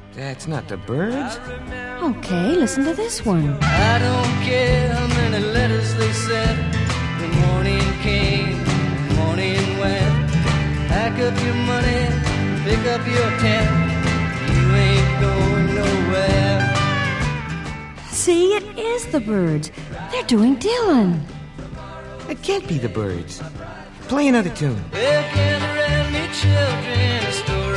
That's not the Byrds. Okay, listen to this one. I don't care how many letters they sent. The morning came, the morning went. Pack up your money, pick up your tent. You ain't going nowhere. See, it is the Byrds. They're doing Dylan. It can't be the Byrds. Play another tune. Where can the red-meat children a story